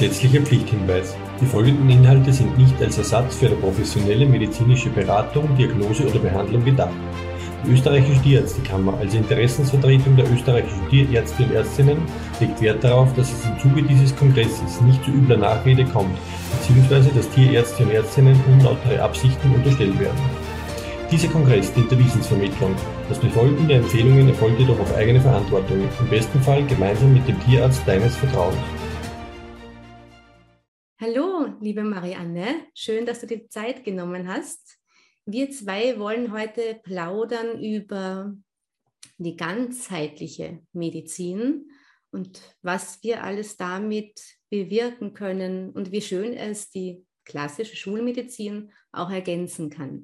Gesetzlicher Pflichthinweis: Die folgenden Inhalte sind nicht als Ersatz für eine professionelle medizinische Beratung, Diagnose oder Behandlung gedacht. Die Österreichische Tierärztekammer als Interessensvertretung der österreichischen Tierärzte und Ärztinnen legt Wert darauf, dass es im Zuge dieses Kongresses nicht zu übler Nachrede kommt, bzw. dass Tierärzte und Ärztinnen unlautere Absichten unterstellt werden. Dieser Kongress dient der Wissensvermittlung. Das Befolgen der Empfehlungen erfolgt jedoch auf eigene Verantwortung, im besten Fall gemeinsam mit dem Tierarzt deines Vertrauens. Hallo, liebe Marianne, schön, dass du dir Zeit genommen hast. Wir zwei wollen heute plaudern über die ganzheitliche Medizin und was wir alles damit bewirken können und wie schön es die klassische Schulmedizin auch ergänzen kann.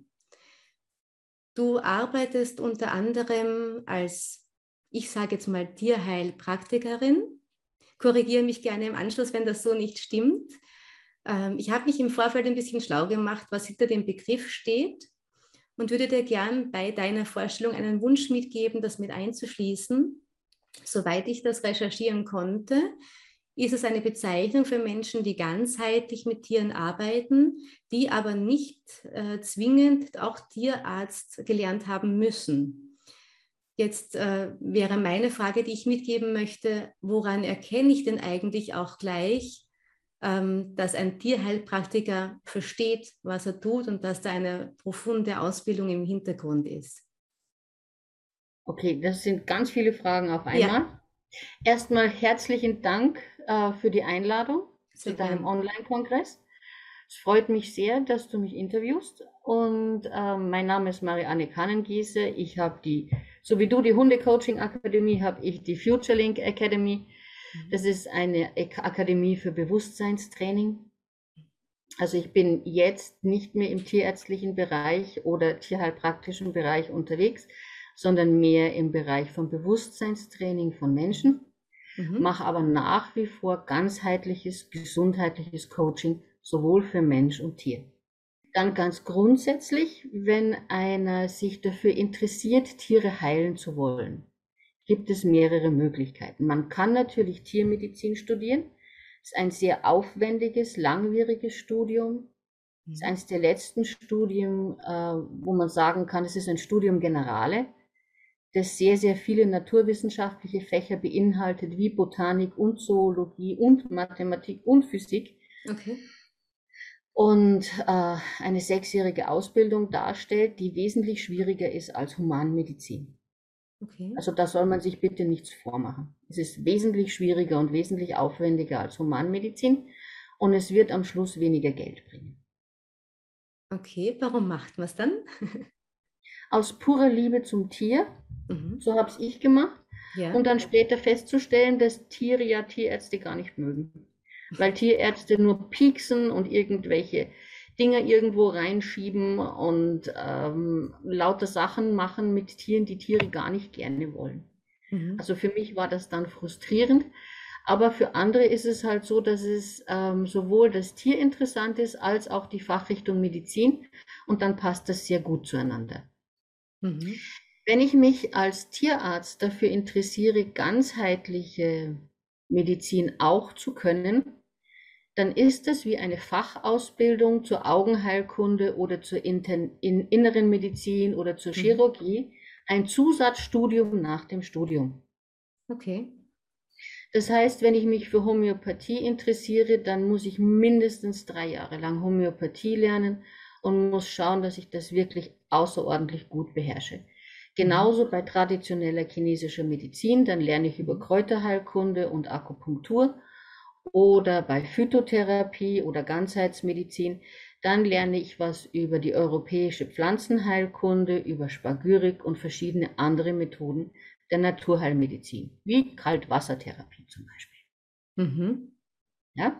Du arbeitest unter anderem als, ich sage jetzt mal, Tierheilpraktikerin. Korrigiere mich gerne im Anschluss, wenn das so nicht stimmt. Ich habe mich im Vorfeld ein bisschen schlau gemacht, was hinter dem Begriff steht und würde dir gern bei deiner Vorstellung einen Wunsch mitgeben, das mit einzuschließen. Soweit ich das recherchieren konnte, ist es eine Bezeichnung für Menschen, die ganzheitlich mit Tieren arbeiten, die aber nicht zwingend auch Tierarzt gelernt haben müssen. Jetzt wäre meine Frage, die ich mitgeben möchte: Woran erkenne ich denn eigentlich auch gleich, dass ein Tierheilpraktiker versteht, was er tut und dass da eine profunde Ausbildung im Hintergrund ist? Okay, das sind ganz viele Fragen auf einmal. Ja. Erstmal herzlichen Dank für die Einladung Sehr zu deinem gern. Online-Kongress. Es freut mich sehr, dass du mich interviewst. Und mein Name ist Marianne Kannengiese. Ich habe so wie du die Hunde-Coaching-Akademie, habe ich die FutureLink Academy. Das ist eine Akademie für Bewusstseinstraining. Also ich bin jetzt nicht mehr im tierärztlichen Bereich oder tierheilpraktischen Bereich unterwegs, sondern mehr im Bereich von Bewusstseinstraining von Menschen, mache aber nach wie vor ganzheitliches, gesundheitliches Coaching, sowohl für Mensch und Tier. Dann ganz grundsätzlich, wenn einer sich dafür interessiert, Tiere heilen zu wollen, gibt es mehrere Möglichkeiten. Man kann natürlich Tiermedizin studieren. Das ist ein sehr aufwendiges, langwieriges Studium. Das ist eines der letzten Studien, wo man sagen kann, es ist ein Studium Generale, das sehr, sehr viele naturwissenschaftliche Fächer beinhaltet, wie Botanik und Zoologie und Mathematik und Physik. Okay. Und eine 6-jährige Ausbildung darstellt, die wesentlich schwieriger ist als Humanmedizin. Okay. Also da soll man sich bitte nichts vormachen. Es ist wesentlich schwieriger und wesentlich aufwendiger als Humanmedizin und es wird am Schluss weniger Geld bringen. Okay, warum macht man es dann? Aus purer Liebe zum Tier, so habe es ich gemacht, Ja. und dann später festzustellen, dass Tiere ja Tierärzte gar nicht mögen. Weil Tierärzte nur pieksen und irgendwelche Dinger irgendwo reinschieben und lauter Sachen machen mit Tieren, die Tiere gar nicht gerne wollen. Also für mich war das dann frustrierend, aber für andere ist es halt so, dass es sowohl das Tier interessant ist, als auch die Fachrichtung Medizin, und dann passt das sehr gut zueinander. Wenn ich mich als Tierarzt dafür interessiere, ganzheitliche Medizin auch zu können, dann ist es wie eine Fachausbildung zur Augenheilkunde oder zur inneren Medizin oder zur Chirurgie, ein Zusatzstudium nach dem Studium. Okay. Das heißt, wenn ich mich für Homöopathie interessiere, dann muss ich mindestens 3 Jahre lang Homöopathie lernen und muss schauen, dass ich das wirklich außerordentlich gut beherrsche. Genauso bei traditioneller chinesischer Medizin, dann lerne ich über Kräuterheilkunde und Akupunktur. Oder bei Phytotherapie oder Ganzheitsmedizin, dann lerne ich was über die europäische Pflanzenheilkunde, über Spagyrik und verschiedene andere Methoden der Naturheilmedizin, wie Kaltwassertherapie zum Beispiel. Ja?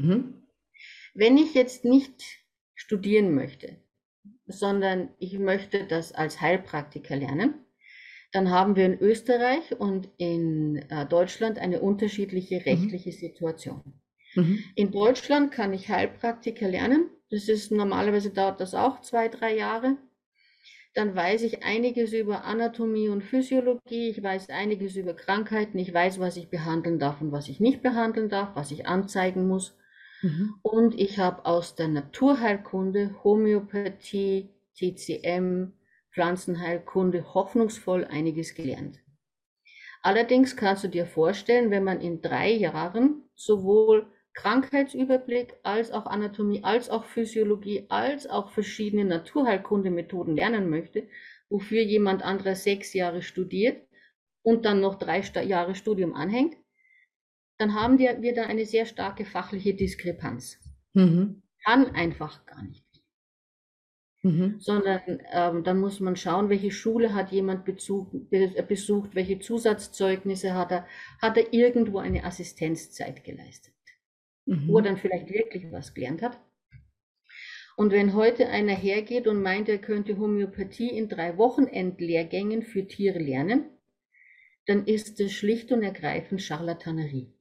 Wenn ich jetzt nicht studieren möchte, sondern ich möchte das als Heilpraktiker lernen, dann haben wir in Österreich und in Deutschland eine unterschiedliche rechtliche Situation. In Deutschland kann ich Heilpraktiker lernen. Normalerweise dauert das auch 2-3 Jahre. Dann weiß ich einiges über Anatomie und Physiologie. Ich weiß einiges über Krankheiten. Ich weiß, was ich behandeln darf und was ich nicht behandeln darf, was ich anzeigen muss Und ich habe aus der Naturheilkunde, Homöopathie, TCM, Pflanzenheilkunde hoffnungsvoll einiges gelernt. Allerdings kannst du dir vorstellen, wenn man in 3 Jahren sowohl Krankheitsüberblick als auch Anatomie, als auch Physiologie, als auch verschiedene Naturheilkundemethoden lernen möchte, wofür jemand anderes 6 Jahre studiert und dann noch 3 Jahre Studium anhängt, dann haben wir da eine sehr starke fachliche Diskrepanz. Kann einfach gar nicht. Sondern dann muss man schauen, welche Schule hat jemand besucht, welche Zusatzzeugnisse hat er irgendwo eine Assistenzzeit geleistet, wo er dann vielleicht wirklich was gelernt hat. Und wenn heute einer hergeht und meint, er könnte Homöopathie in 3 Wochenendlehrgängen für Tiere lernen, dann ist das schlicht und ergreifend Charlatanerie.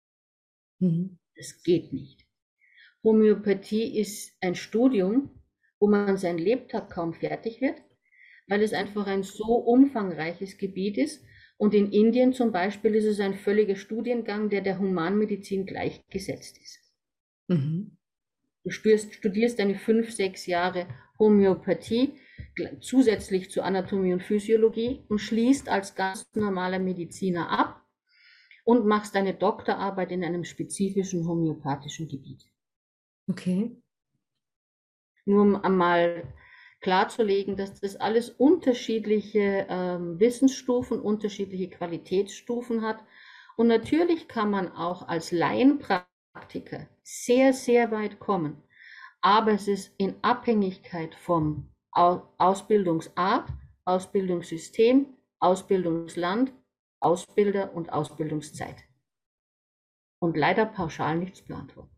Das geht nicht. Homöopathie ist ein Studium, wo man sein Lebtag kaum fertig wird, weil es einfach ein so umfangreiches Gebiet ist. Und in Indien zum Beispiel ist es ein völliger Studiengang, der Humanmedizin gleichgesetzt ist. Du studierst deine 5, 6 Jahre Homöopathie, zusätzlich zu Anatomie und Physiologie und schließt als ganz normaler Mediziner ab und machst deine Doktorarbeit in einem spezifischen homöopathischen Gebiet. Okay. Nur um einmal klarzulegen, dass das alles unterschiedliche Wissensstufen, unterschiedliche Qualitätsstufen hat. Und natürlich kann man auch als Laienpraktiker sehr, sehr weit kommen. Aber es ist in Abhängigkeit vom Ausbildungsart, Ausbildungssystem, Ausbildungsland, Ausbilder und Ausbildungszeit. Und leider pauschal nichts beantworten.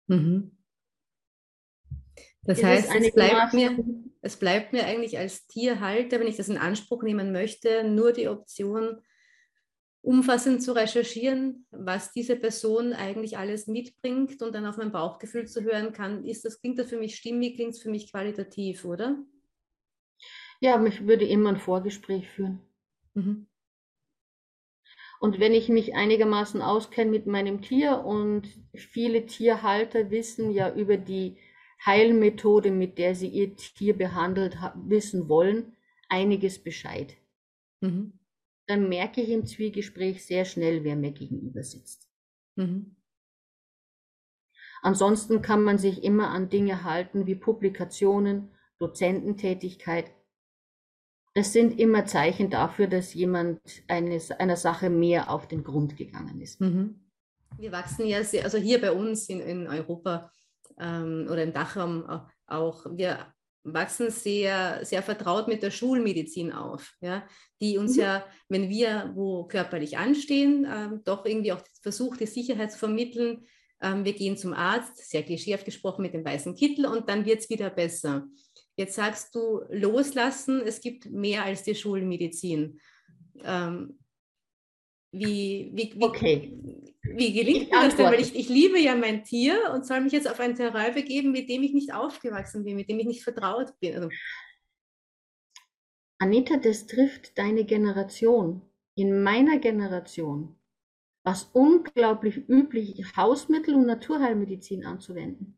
Das heißt, es bleibt mir eigentlich als Tierhalter, wenn ich das in Anspruch nehmen möchte, nur die Option, umfassend zu recherchieren, was diese Person eigentlich alles mitbringt und dann auf mein Bauchgefühl zu hören kann, klingt das für mich stimmig, klingt es für mich qualitativ, oder? Ja, ich würde immer ein Vorgespräch führen. Und wenn ich mich einigermaßen auskenne mit meinem Tier und viele Tierhalter wissen ja über die Heilmethode, mit der sie ihr Tier behandelt wissen wollen, einiges Bescheid. Dann merke ich im Zwiegespräch sehr schnell, wer mir gegenüber sitzt. Ansonsten kann man sich immer an Dinge halten wie Publikationen, Dozententätigkeit. Das sind immer Zeichen dafür, dass jemand einer Sache mehr auf den Grund gegangen ist. Wir wachsen ja sehr, also hier bei uns in Europa oder im Dachraum auch, wir wachsen sehr, sehr vertraut mit der Schulmedizin auf, ja, die uns ja, wenn wir wo körperlich anstehen, doch irgendwie auch versucht, die Sicherheit zu vermitteln. Wir gehen zum Arzt, sehr klischeehaft gesprochen, mit dem weißen Kittel und dann wird es wieder besser. Jetzt sagst du, loslassen, es gibt mehr als die Schulmedizin. Wie gelingt mir das denn? Weil ich liebe ja mein Tier und soll mich jetzt auf ein Terrain begeben, mit dem ich nicht aufgewachsen bin, mit dem ich nicht vertraut bin. Also Anita, das trifft deine Generation. In meiner Generation war es unglaublich üblich, Hausmittel und Naturheilmedizin anzuwenden.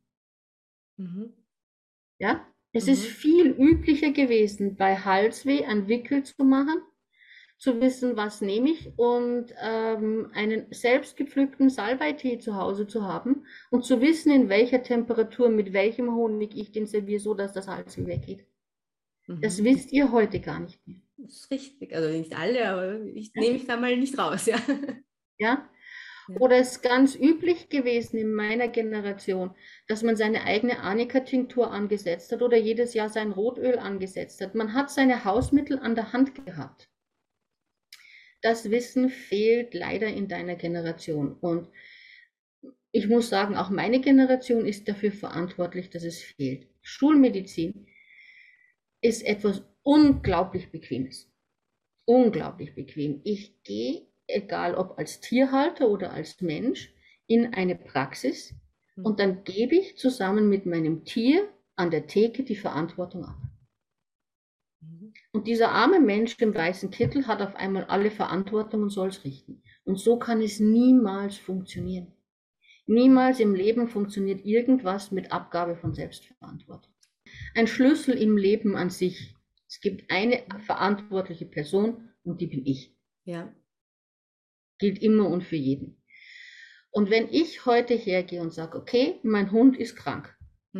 Ja? Es ist viel üblicher gewesen, bei Halsweh einen Wickel zu machen, zu wissen, was nehme ich und einen selbstgepflückten Salbeitee zu Hause zu haben und zu wissen, in welcher Temperatur, mit welchem Honig ich den serviere, so dass das Halsweh weggeht. Das wisst ihr heute gar nicht mehr. Das ist richtig, also nicht alle, aber ich nehme mich da mal nicht raus, ja. Ja? Oder es ist ganz üblich gewesen in meiner Generation, dass man seine eigene Arnika-Tinktur angesetzt hat oder jedes Jahr sein Rotöl angesetzt hat. Man hat seine Hausmittel an der Hand gehabt. Das Wissen fehlt leider in deiner Generation. Und ich muss sagen, auch meine Generation ist dafür verantwortlich, dass es fehlt. Schulmedizin ist etwas unglaublich Bequemes. Unglaublich bequem. Ich gehe, egal ob als Tierhalter oder als Mensch, in eine Praxis und dann gebe ich zusammen mit meinem Tier an der Theke die Verantwortung ab. Und dieser arme Mensch im weißen Kittel hat auf einmal alle Verantwortung und soll es richten. Und so kann es niemals funktionieren. Niemals im Leben funktioniert irgendwas mit Abgabe von Selbstverantwortung. Ein Schlüssel im Leben an sich. Es gibt eine verantwortliche Person und die bin ich. Ja. Gilt immer und für jeden. Und wenn ich heute hergehe und sage, okay, mein Hund ist krank,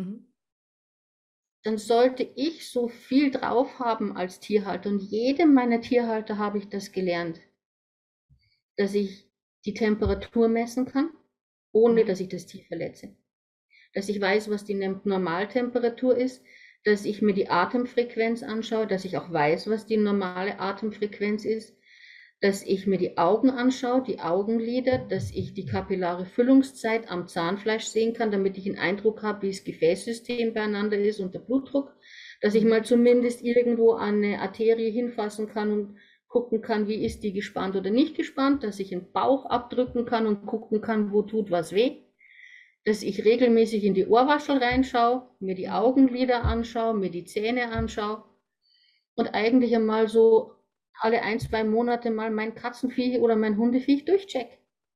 dann sollte ich so viel drauf haben als Tierhalter. Und jedem meiner Tierhalter habe ich das gelernt, dass ich die Temperatur messen kann, ohne dass ich das Tier verletze. Dass ich weiß, was die Normaltemperatur ist, dass ich mir die Atemfrequenz anschaue, dass ich auch weiß, was die normale Atemfrequenz ist, dass ich mir die Augen anschaue, die Augenlider, dass ich die kapillare Füllungszeit am Zahnfleisch sehen kann, damit ich einen Eindruck habe, wie das Gefäßsystem beieinander ist und der Blutdruck, dass ich mal zumindest irgendwo an eine Arterie hinfassen kann und gucken kann, wie ist die gespannt oder nicht gespannt, dass ich den Bauch abdrücken kann und gucken kann, wo tut was weh, dass ich regelmäßig in die Ohrwaschel reinschaue, mir die Augenlider anschaue, mir die Zähne anschaue und eigentlich einmal so alle 1-2 Monate mal mein Katzenviech oder mein Hundeviech durchcheck.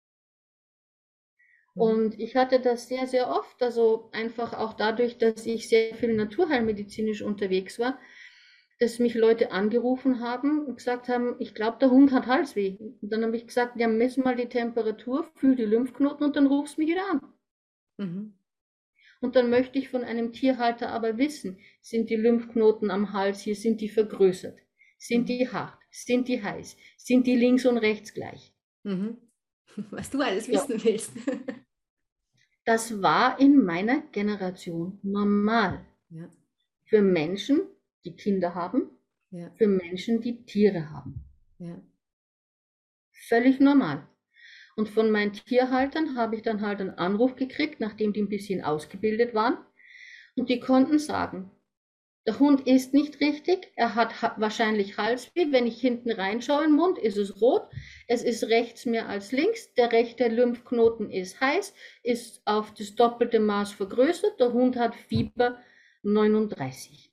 Und ich hatte das sehr, sehr oft, also einfach auch dadurch, dass ich sehr viel naturheilmedizinisch unterwegs war, dass mich Leute angerufen haben und gesagt haben, ich glaube, der Hund hat Halsweh. Und dann habe ich gesagt, ja, mess mal die Temperatur, fühl die Lymphknoten und dann rufst du mich wieder an. Und dann möchte ich von einem Tierhalter aber wissen, sind die Lymphknoten am Hals hier, sind die vergrößert? Sind die hart? Sind die heiß? Sind die links und rechts gleich? Was du alles wissen willst. Das war in meiner Generation normal. Ja. Für Menschen, die Kinder haben, Ja. für Menschen, die Tiere haben. Ja. Völlig normal. Und von meinen Tierhaltern habe ich dann halt einen Anruf gekriegt, nachdem die ein bisschen ausgebildet waren. Und die konnten sagen, der Hund isst nicht richtig, er hat wahrscheinlich Halsweh. Wenn ich hinten reinschaue im Mund, ist es rot. Es ist rechts mehr als links. Der rechte Lymphknoten ist heiß, ist auf das doppelte Maß vergrößert. Der Hund hat Fieber 39.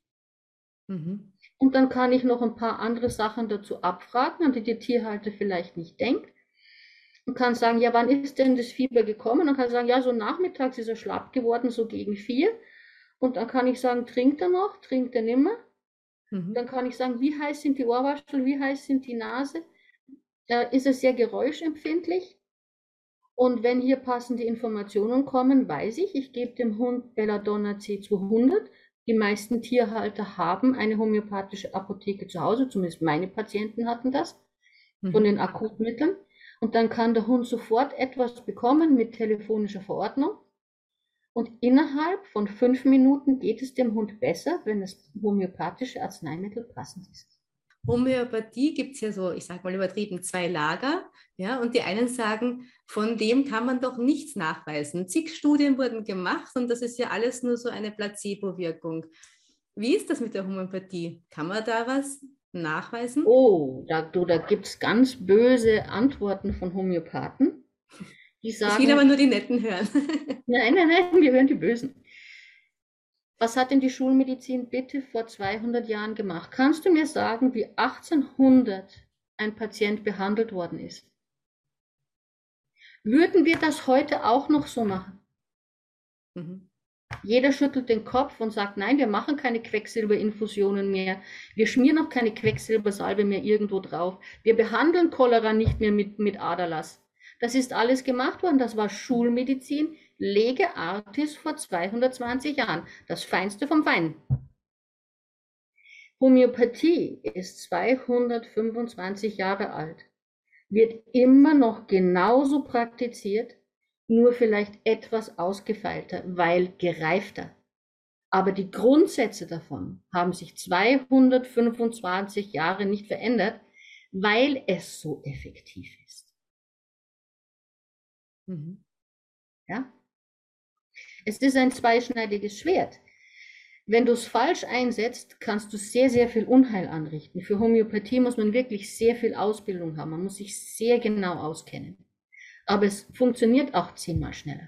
Und dann kann ich noch ein paar andere Sachen dazu abfragen, an die der Tierhalter vielleicht nicht denkt. Und kann sagen, ja, wann ist denn das Fieber gekommen? Und kann sagen, ja, so nachmittags ist er schlapp geworden, so gegen 4. Und dann kann ich sagen, trinkt er noch, trinkt er nimmer? Dann kann ich sagen, wie heiß sind die Ohrwascheln, wie heiß sind die Nase? Ist er sehr geräuschempfindlich? Und wenn hier passende Informationen kommen, weiß ich gebe dem Hund Belladonna C200. Die meisten Tierhalter haben eine homöopathische Apotheke zu Hause, zumindest meine Patienten hatten das, von den Akutmitteln. Und dann kann der Hund sofort etwas bekommen mit telefonischer Verordnung. Und innerhalb von 5 Minuten geht es dem Hund besser, wenn das homöopathische Arzneimittel passend ist. Homöopathie gibt es ja so, ich sage mal übertrieben, 2 Lager. Ja, und die einen sagen, von dem kann man doch nichts nachweisen. Zig Studien wurden gemacht und das ist ja alles nur so eine Placebo-Wirkung. Wie ist das mit der Homöopathie? Kann man da was nachweisen? Oh, da gibt es ganz böse Antworten von Homöopathen. Die sagen, ich will aber nur die Netten hören. Nein, wir hören die Bösen. Was hat denn die Schulmedizin bitte vor 200 Jahren gemacht? Kannst du mir sagen, wie 1800 ein Patient behandelt worden ist? Würden wir das heute auch noch so machen? Jeder schüttelt den Kopf und sagt, nein, wir machen keine Quecksilberinfusionen mehr. Wir schmieren auch keine Quecksilbersalbe mehr irgendwo drauf. Wir behandeln Cholera nicht mehr mit Aderlass. Das ist alles gemacht worden. Das war Schulmedizin, Lege artis vor 220 Jahren. Das Feinste vom Feinen. Homöopathie ist 225 Jahre alt. Wird immer noch genauso praktiziert, nur vielleicht etwas ausgefeilter, weil gereifter. Aber die Grundsätze davon haben sich 225 Jahre nicht verändert, weil es so effektiv ist. Ja? Es ist ein zweischneidiges Schwert. Wenn du es falsch einsetzt, kannst du sehr, sehr viel Unheil anrichten. Für Homöopathie muss man wirklich sehr viel Ausbildung haben. Man muss sich sehr genau auskennen. Aber es funktioniert auch 10-mal schneller.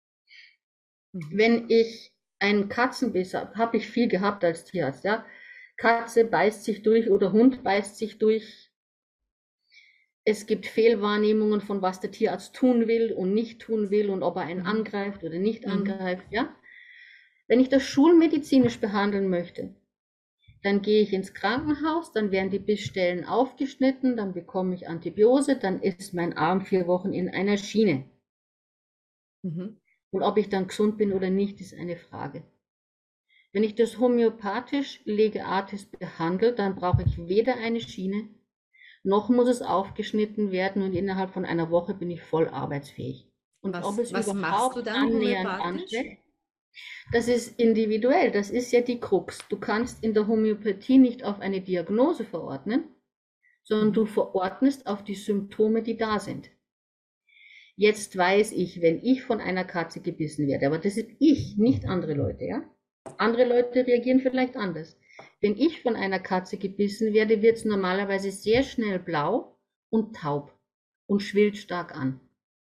Wenn ich einen Katzenbiss habe ich viel gehabt als Tierarzt. Ja? Katze beißt sich durch oder Hund beißt sich durch. Es gibt Fehlwahrnehmungen von was der Tierarzt tun will und nicht tun will und ob er einen angreift oder nicht angreift. Ja? Wenn ich das schulmedizinisch behandeln möchte, dann gehe ich ins Krankenhaus, dann werden die Bissstellen aufgeschnitten, dann bekomme ich Antibiose, dann ist mein Arm 4 Wochen in einer Schiene. Und ob ich dann gesund bin oder nicht, ist eine Frage. Wenn ich das homöopathisch Lege Artis behandle, dann brauche ich weder eine Schiene, noch muss es aufgeschnitten werden und innerhalb von einer Woche bin ich voll arbeitsfähig. Und was machst du dann annähernd anstellt, das ist individuell, das ist ja die Krux. Du kannst in der Homöopathie nicht auf eine Diagnose verordnen, sondern du verordnest auf die Symptome, die da sind. Jetzt weiß ich, wenn ich von einer Katze gebissen werde, aber das ist ich, nicht andere Leute, ja? Andere Leute reagieren vielleicht anders. Wenn ich von einer Katze gebissen werde, wird es normalerweise sehr schnell blau und taub und schwillt stark an.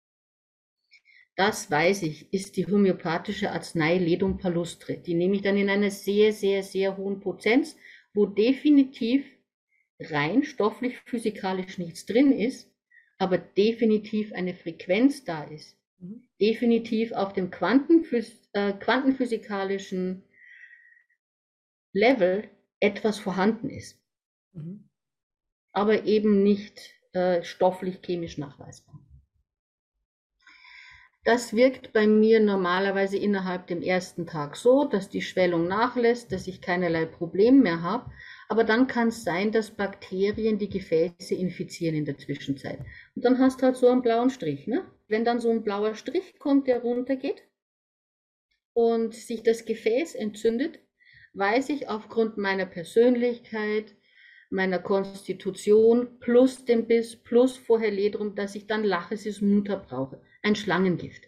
Das weiß ich, ist die homöopathische Arznei Ledum palustre. Die nehme ich dann in einer sehr, sehr, sehr hohen Potenz, wo definitiv rein stofflich, physikalisch nichts drin ist, aber definitiv eine Frequenz da ist. Definitiv auf dem quantenphysikalischen Level etwas vorhanden ist. Aber eben nicht stofflich, chemisch nachweisbar. Das wirkt bei mir normalerweise innerhalb dem ersten Tag so, dass die Schwellung nachlässt, dass ich keinerlei Problem mehr habe. Aber dann kann es sein, dass Bakterien die Gefäße infizieren in der Zwischenzeit. Und dann hast du halt so einen blauen Strich. Ne? Wenn dann so ein blauer Strich kommt, der runtergeht und sich das Gefäß entzündet, weiß ich aufgrund meiner Persönlichkeit, meiner Konstitution plus dem Biss plus vorher Ledrum, dass ich dann Lachesis muta brauche, ein Schlangengift.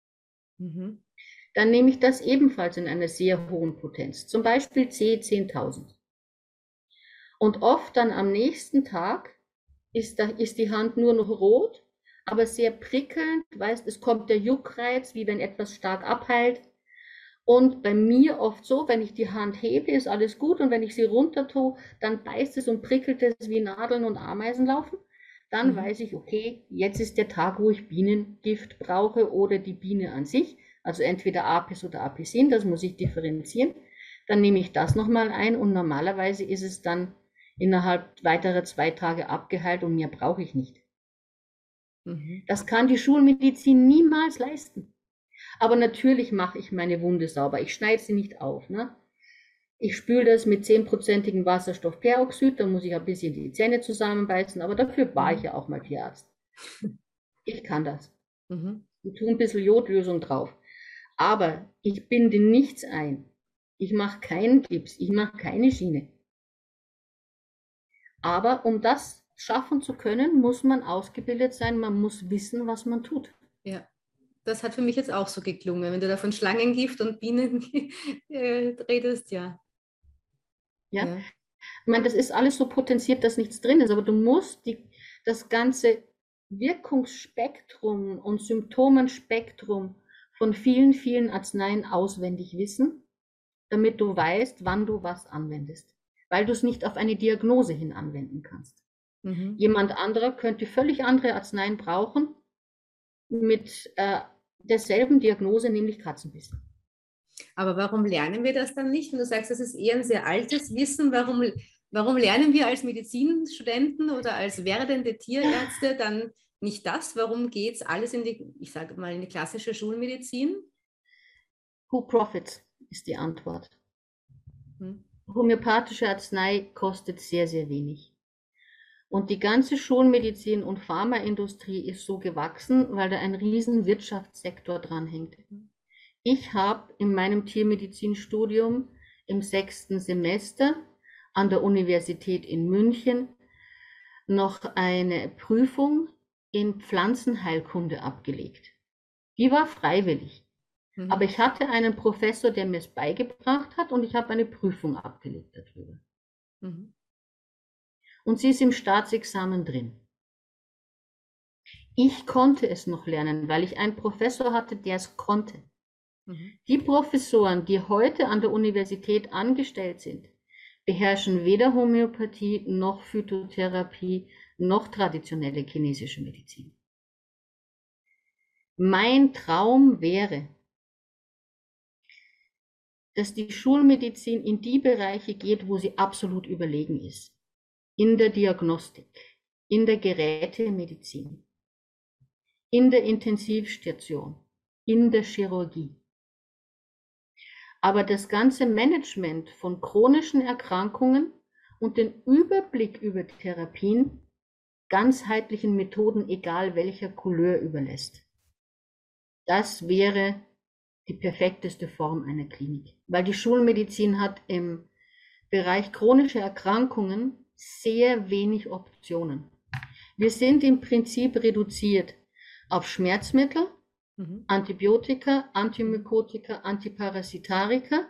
Dann nehme ich das ebenfalls in einer sehr hohen Potenz, zum Beispiel C10.000. Und oft dann am nächsten Tag ist die Hand nur noch rot, aber sehr prickelnd, weißt, es kommt der Juckreiz, wie wenn etwas stark abheilt. Und bei mir oft so, wenn ich die Hand hebe, ist alles gut und wenn ich sie runter tue, dann beißt es und prickelt es wie Nadeln und Ameisen laufen. Dann weiß ich, okay, jetzt ist der Tag, wo ich Bienengift brauche oder die Biene an sich, also entweder Apis oder Apicin, das muss ich differenzieren. Dann nehme ich das nochmal ein und normalerweise ist es dann innerhalb weiterer 2 Tage abgeheilt und mehr brauche ich nicht. Das kann die Schulmedizin niemals leisten. Aber natürlich mache ich meine Wunde sauber. Ich schneide sie nicht auf. Ne? Ich spüle das mit 10%igem Wasserstoffperoxid, da muss ich ein bisschen die Zähne zusammenbeißen, aber dafür war ich ja auch mal Tierarzt. Ich kann das. Ich tue ein bisschen Jodlösung drauf. Aber ich binde nichts ein. Ich mache keinen Gips, ich mache keine Schiene. Aber um das schaffen zu können, muss man ausgebildet sein, man muss wissen, was man tut. Ja. Das hat für mich jetzt auch so geklungen, wenn du da von Schlangengift und Bienen redest, ja. Ja. Ich meine, das ist alles so potenziert, dass nichts drin ist, aber du musst das ganze Wirkungsspektrum und Symptomenspektrum von vielen, vielen Arzneien auswendig wissen, damit du weißt, wann du was anwendest, weil du es nicht auf eine Diagnose hin anwenden kannst. Jemand anderer könnte völlig andere Arzneien brauchen, mit derselben Diagnose, nämlich Katzenbiss. Aber warum lernen wir das dann nicht? Wenn du sagst, das ist eher ein sehr altes Wissen, warum lernen wir als Medizinstudenten oder als werdende Tierärzte dann nicht das? Warum geht es alles in die klassische Schulmedizin? Who profits ist die Antwort. Homöopathische Arznei kostet sehr, sehr wenig. Und die ganze Schulmedizin und Pharmaindustrie ist so gewachsen, weil da ein riesen Wirtschaftssektor dran hängt. Ich habe in meinem Tiermedizinstudium im 6. Semester an der Universität in München noch eine Prüfung in Pflanzenheilkunde abgelegt. Die war freiwillig. Aber ich hatte einen Professor, der mir es beigebracht hat und ich habe eine Prüfung abgelegt darüber. Und sie ist im Staatsexamen drin. Ich konnte es noch lernen, weil ich einen Professor hatte, der es konnte. Die Professoren, die heute an der Universität angestellt sind, beherrschen weder Homöopathie noch Phytotherapie noch traditionelle chinesische Medizin. Mein Traum wäre, dass die Schulmedizin in die Bereiche geht, wo sie absolut überlegen ist. In der Diagnostik, in der Gerätemedizin, in der Intensivstation, in der Chirurgie. Aber das ganze Management von chronischen Erkrankungen und den Überblick über Therapien ganzheitlichen Methoden, egal welcher Couleur, überlässt. Das wäre die perfekteste Form einer Klinik. Weil die Schulmedizin hat im Bereich chronische Erkrankungen sehr wenig Optionen. Wir sind im Prinzip reduziert auf Schmerzmittel, Antibiotika, Antimykotika, Antiparasitarika,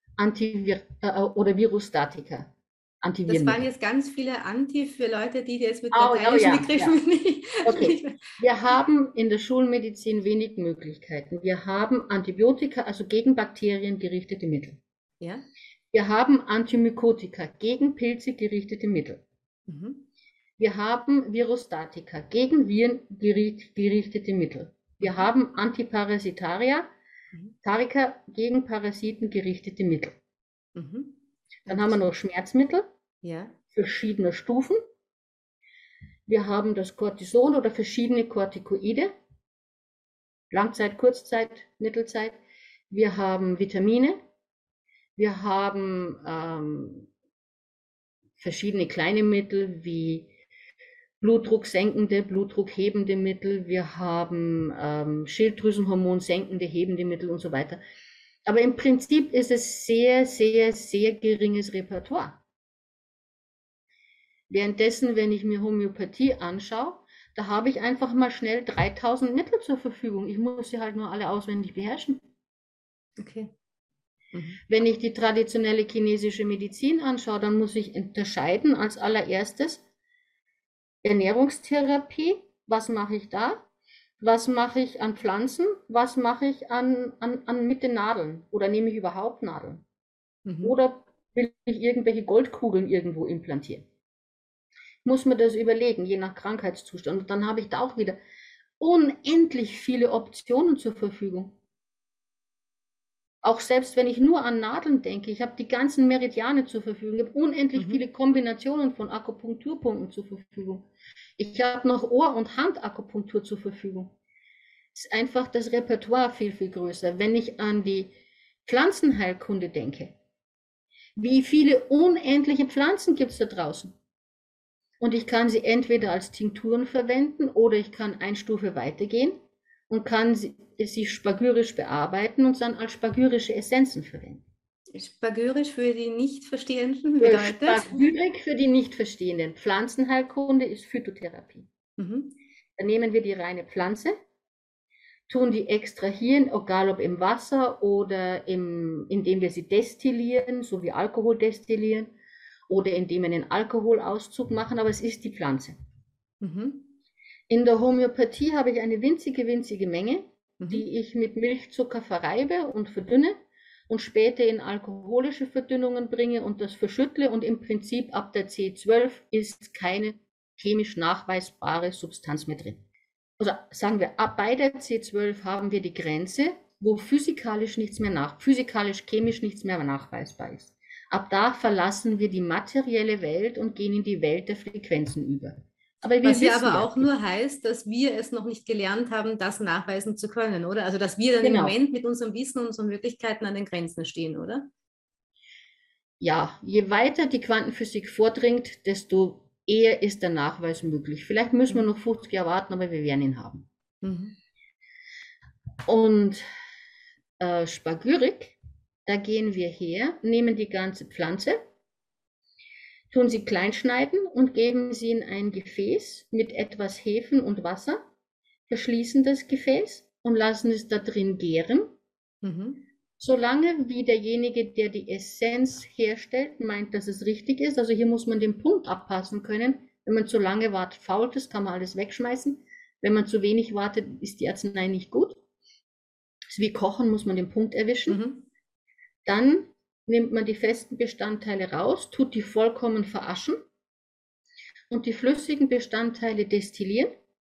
oder Virustatika. Das waren jetzt ganz viele Anti für Leute, die jetzt mit lateinischen Begriffen nicht. Okay. Wir haben in der Schulmedizin wenig Möglichkeiten. Wir haben Antibiotika, also gegen Bakterien gerichtete Mittel. Ja. Wir haben Antimykotika, gegen Pilze gerichtete Mittel. Wir haben Virustatika, gegen Viren gerichtete Mittel. Wir haben Antiparasitaria, gegen Parasiten gerichtete Mittel. Dann haben wir noch Schmerzmittel, verschiedener Stufen. Wir haben das Cortison oder verschiedene Corticoide, Langzeit, Kurzzeit, Mittelzeit. Wir haben Vitamine. Wir haben verschiedene kleine Mittel wie blutdrucksenkende, blutdruckhebende Mittel. Wir haben Schilddrüsenhormon senkende, hebende Mittel und so weiter. Aber im Prinzip ist es sehr, sehr, sehr geringes Repertoire. Währenddessen, wenn ich mir Homöopathie anschaue, da habe ich einfach mal schnell 3000 Mittel zur Verfügung. Ich muss sie halt nur alle auswendig beherrschen. Okay. Wenn ich die traditionelle chinesische Medizin anschaue, dann muss ich unterscheiden als allererstes Ernährungstherapie. Was mache ich da? Was mache ich an Pflanzen? Was mache ich mit den Nadeln? Oder nehme ich überhaupt Nadeln? Oder will ich irgendwelche Goldkugeln irgendwo implantieren? Muss man das überlegen, je nach Krankheitszustand. Und dann habe ich da auch wieder unendlich viele Optionen zur Verfügung. Auch selbst wenn ich nur an Nadeln denke, ich habe die ganzen Meridiane zur Verfügung, ich habe unendlich viele Kombinationen von Akupunkturpunkten zur Verfügung. Ich habe noch Ohr- und Handakupunktur zur Verfügung. Es ist einfach das Repertoire viel, viel größer. Wenn ich an die Pflanzenheilkunde denke, wie viele unendliche Pflanzen gibt es da draußen? Und ich kann sie entweder als Tinkturen verwenden oder ich kann eine Stufe weitergehen und kann sie spagyrisch bearbeiten und dann als spagyrische Essenzen verwenden. Spagyrisch für die Nichtverstehenden bedeutet? Spagyrik für die Nichtverstehenden. Pflanzenheilkunde ist Phytotherapie. Da nehmen wir die reine Pflanze, tun die extrahieren, egal ob im Wasser oder indem wir sie destillieren, so wie Alkohol destillieren, oder indem wir einen Alkoholauszug machen, aber es ist die Pflanze. In der Homöopathie habe ich eine winzige, winzige Menge, die ich mit Milchzucker verreibe und verdünne und später in alkoholische Verdünnungen bringe und das verschüttle, und im Prinzip ab der C12 ist keine chemisch nachweisbare Substanz mehr drin. Also sagen wir, ab bei der C12 haben wir die Grenze, wo physikalisch, chemisch nichts mehr nachweisbar ist. Ab da verlassen wir die materielle Welt und gehen in die Welt der Frequenzen über. Aber was ja aber auch nur heißt, dass wir es noch nicht gelernt haben, das nachweisen zu können, oder? Also dass wir dann im Moment mit unserem Wissen und unseren Möglichkeiten an den Grenzen stehen, oder? Ja, je weiter die Quantenphysik vordringt, desto eher ist der Nachweis möglich. Vielleicht müssen wir noch 50 Jahre warten, aber wir werden ihn haben. Und Spagyrik, da gehen wir her, nehmen die ganze Pflanze, tun sie klein schneiden und geben sie in ein Gefäß mit etwas Hefen und Wasser, verschließen das Gefäß und lassen es da drin gären, solange wie derjenige, der die Essenz herstellt, meint, dass es richtig ist. Also hier muss man den Punkt abpassen können. Wenn man zu lange wartet, fault es, kann man alles wegschmeißen. Wenn man zu wenig wartet, ist die Arznei nicht gut. Das ist wie Kochen, muss man den Punkt erwischen. Dann nimmt man die festen Bestandteile raus, tut die vollkommen veraschen und die flüssigen Bestandteile destillieren.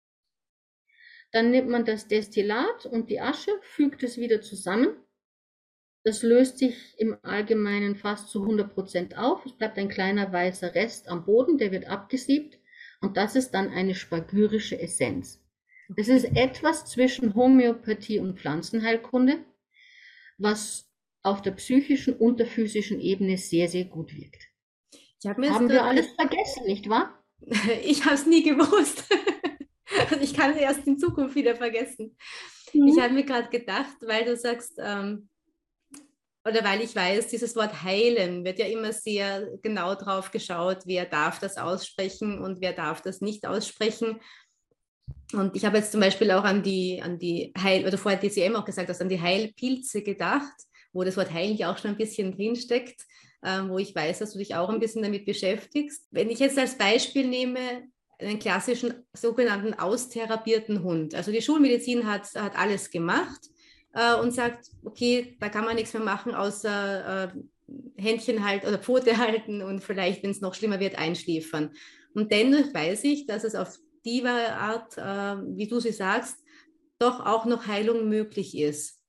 Dann nimmt man das Destillat und die Asche, fügt es wieder zusammen. Das löst sich im Allgemeinen fast zu 100% auf. Es bleibt ein kleiner weißer Rest am Boden, der wird abgesiebt. Und das ist dann eine spagyrische Essenz. Das ist etwas zwischen Homöopathie und Pflanzenheilkunde, was auf der psychischen und der physischen Ebene sehr, sehr gut wirkt. Haben wir alles vergessen, nicht wahr? Ich habe es nie gewusst. Ich kann es erst in Zukunft wieder vergessen. Ich habe mir gerade gedacht, weil du sagst, oder weil ich weiß, dieses Wort heilen wird ja immer sehr genau drauf geschaut, wer darf das aussprechen und wer darf das nicht aussprechen. Und ich habe jetzt zum Beispiel auch an die Heil, oder vorher DCM auch gesagt hast, an die Heilpilze gedacht, wo das Wort heilen ja auch schon ein bisschen drinsteckt, wo ich weiß, dass du dich auch ein bisschen damit beschäftigst. Wenn ich jetzt als Beispiel nehme, einen klassischen sogenannten austherapierten Hund. Also die Schulmedizin hat alles gemacht und sagt, okay, da kann man nichts mehr machen, außer Händchen halten oder Pfote halten und vielleicht, wenn es noch schlimmer wird, einschläfern. Und dennoch weiß ich, dass es auf die Art, wie du sie sagst, doch auch noch Heilung möglich ist.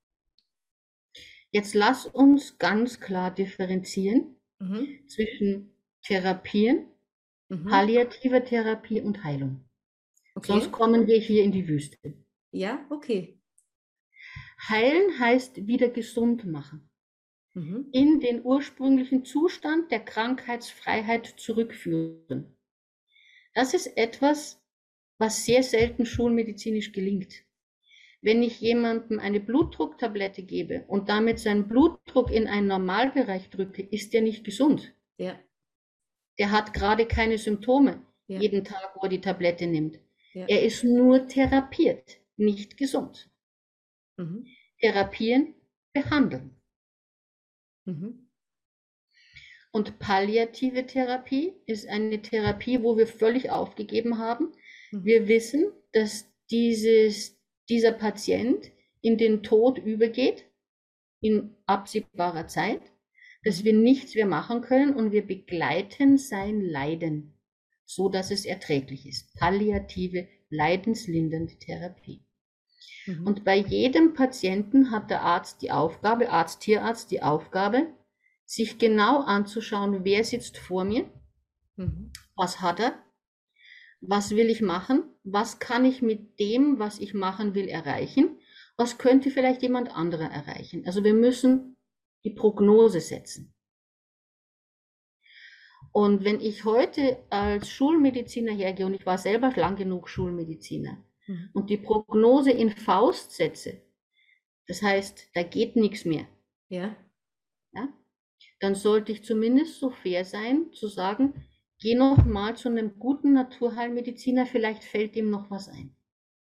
Jetzt lass uns ganz klar differenzieren zwischen Therapien, palliativer Therapie und Heilung. Okay. Sonst kommen wir hier in die Wüste. Ja, okay. Heilen heißt wieder gesund machen. In den ursprünglichen Zustand der Krankheitsfreiheit zurückführen. Das ist etwas, was sehr selten schulmedizinisch gelingt. Wenn ich jemandem eine Blutdrucktablette gebe und damit seinen Blutdruck in einen Normalbereich drücke, ist der nicht gesund. Ja. Der hat gerade keine Symptome jeden Tag, wo er die Tablette nimmt. Ja. Er ist nur therapiert, nicht gesund. Therapieren, behandeln. Und palliative Therapie ist eine Therapie, wo wir völlig aufgegeben haben. Wir wissen, dass dieser Patient in den Tod übergeht, in absehbarer Zeit, dass wir nichts mehr machen können und wir begleiten sein Leiden, so dass es erträglich ist. Palliative, leidenslindernde Therapie. Und bei jedem Patienten hat der Arzt die Aufgabe, Arzt-Tierarzt die Aufgabe, sich genau anzuschauen, wer sitzt vor mir, was hat er, was will ich machen, was kann ich mit dem, was ich machen will, erreichen, was könnte vielleicht jemand anderer erreichen. Also wir müssen die Prognose setzen. Und wenn ich heute als Schulmediziner hergehe, und ich war selber lang genug Schulmediziner, und die Prognose in Faust setze, das heißt, da geht nichts mehr, ja, dann sollte ich zumindest so fair sein, zu sagen, geh noch mal zu einem guten Naturheilmediziner, vielleicht fällt ihm noch was ein.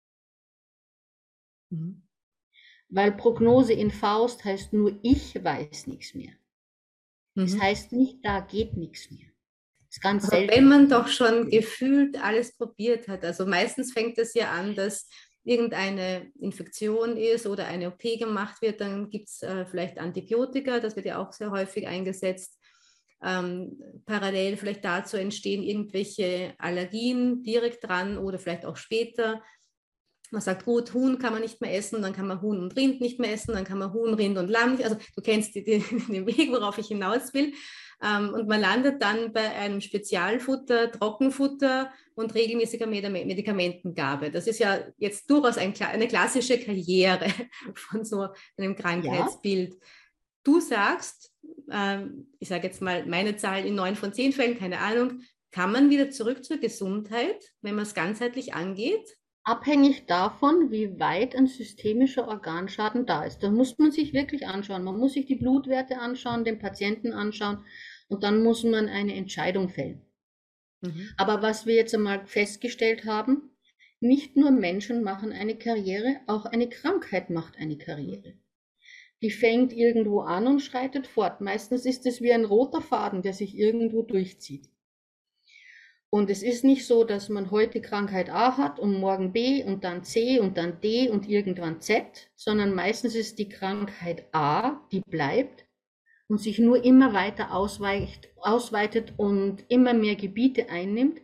Weil Prognose in Faust heißt nur, ich weiß nichts mehr. Das heißt nicht, da geht nichts mehr. Das ist ganz selten. Wenn man doch schon gefühlt alles probiert hat, also meistens fängt es ja an, dass irgendeine Infektion ist oder eine OP gemacht wird, dann gibt es vielleicht Antibiotika, das wird ja auch sehr häufig eingesetzt. Parallel vielleicht dazu entstehen irgendwelche Allergien direkt dran oder vielleicht auch später. Man sagt, gut, Huhn kann man nicht mehr essen, dann kann man Huhn und Rind nicht mehr essen, dann kann man Huhn, Rind und Lamm nicht. Also du kennst den Weg, worauf ich hinaus will. Und man landet dann bei einem Spezialfutter, Trockenfutter und regelmäßiger Medikamentengabe. Das ist ja jetzt durchaus eine klassische Karriere von so einem Krankheitsbild. Ja. Du sagst, ich sage jetzt mal meine Zahl in 9 von 10 Fällen, keine Ahnung, kann man wieder zurück zur Gesundheit, wenn man es ganzheitlich angeht? Abhängig davon, wie weit ein systemischer Organschaden da ist. Da muss man sich wirklich anschauen. Man muss sich die Blutwerte anschauen, den Patienten anschauen und dann muss man eine Entscheidung fällen. Aber was wir jetzt einmal festgestellt haben, nicht nur Menschen machen eine Karriere, auch eine Krankheit macht eine Karriere. Die fängt irgendwo an und schreitet fort. Meistens ist es wie ein roter Faden, der sich irgendwo durchzieht. Und es ist nicht so, dass man heute Krankheit A hat und morgen B und dann C und dann D und irgendwann Z, sondern meistens ist die Krankheit A, die bleibt und sich nur immer weiter ausweitet und immer mehr Gebiete einnimmt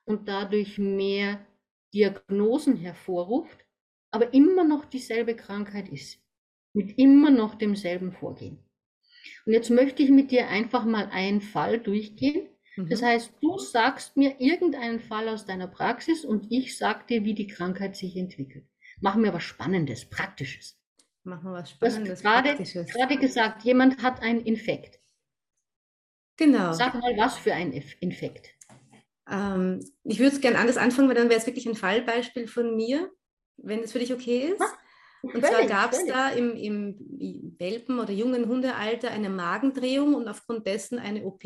und dadurch mehr Diagnosen hervorruft, aber immer noch dieselbe Krankheit ist, mit immer noch demselben Vorgehen. Und jetzt möchte ich mit dir einfach mal einen Fall durchgehen. Das heißt, du sagst mir irgendeinen Fall aus deiner Praxis und ich sage dir, wie die Krankheit sich entwickelt. Machen wir was Spannendes, Praktisches. Machen wir was Du hast Spannendes, Praktisches. gerade gesagt, jemand hat einen Infekt. Genau. Sag mal, was für ein Infekt. Ich würde es gerne anders anfangen, weil dann wäre es wirklich ein Fallbeispiel von mir, wenn es für dich okay ist. Und zwar gab es da im Welpen- oder jungen Hundealter eine Magendrehung und aufgrund dessen eine OP,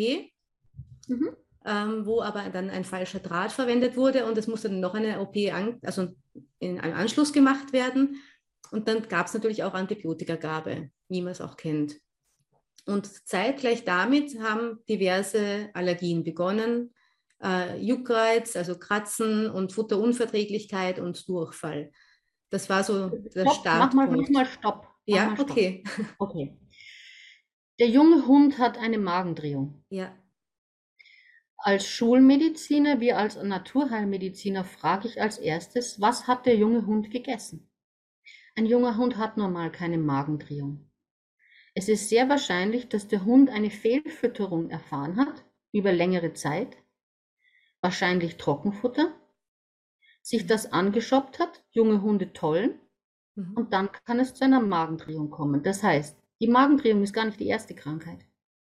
wo aber dann ein falscher Draht verwendet wurde und es musste dann noch eine OP also in einem Anschluss gemacht werden. Und dann gab es natürlich auch Antibiotikagabe, wie man es auch kennt. Und zeitgleich damit haben diverse Allergien begonnen. Juckreiz, also Kratzen und Futterunverträglichkeit und Durchfall. Das war so der Startpunkt. Mach mal Stopp. Ja, mal Stopp. okay. Okay. Der junge Hund hat eine Magendrehung. Ja. Als Schulmediziner, wie als Naturheilmediziner frage ich als erstes, was hat der junge Hund gegessen? Ein junger Hund hat normal keine Magendrehung. Es ist sehr wahrscheinlich, dass der Hund eine Fehlfütterung erfahren hat über längere Zeit, wahrscheinlich Trockenfutter, sich das angeschoppt hat, junge Hunde tollen, und dann kann es zu einer Magendrehung kommen. Das heißt, die Magendrehung ist gar nicht die erste Krankheit.